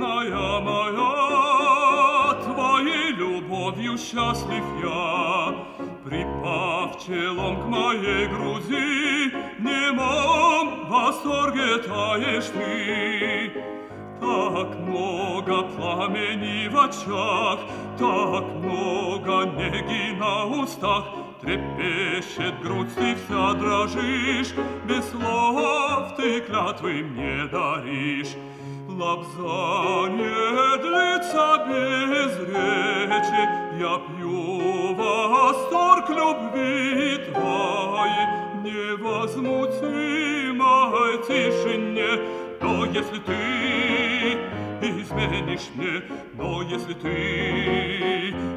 Бедная моя, твоей любовью счастлив я, припав челом к моей груди, в немом восторге таешь ты. Так много пламени в очах, так много неги на устах, трепещет грудь, ты вся дрожишь, без слов ты клятвы мне даришь. Лобзание длится без речи, я пью восторг любви твоей, невозмутимой тишине. Но если ты изменишь мне, но если ты